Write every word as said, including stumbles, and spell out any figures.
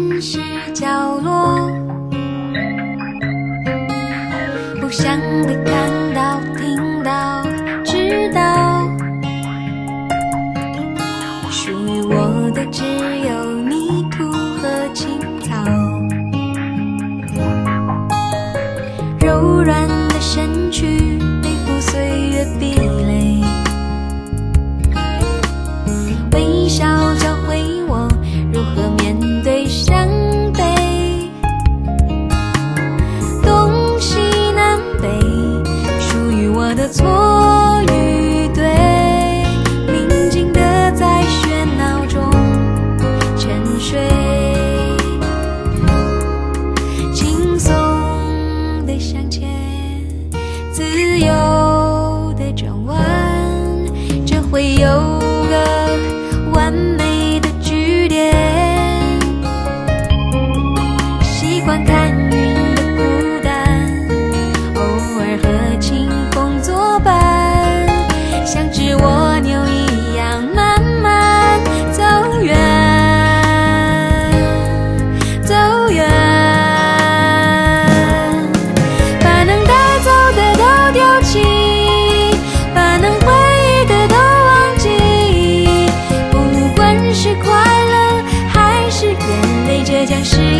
城市角落，不想被看到、听到、知道，属于我的只有泥土和青草。柔软的身躯背负岁月壁垒，微笑教会我如何面对伤悲。东西南北属于我的错与对，宁静的在喧闹中沉睡，轻松的向前，自由的转弯，这会有个完美的句点。习惯看云的孤单，偶尔和清风作伴，像只蜗牛一样慢慢走远，走远，把能带走的都丢弃，把能回忆的都忘记，不管是快乐还是眼泪，这将是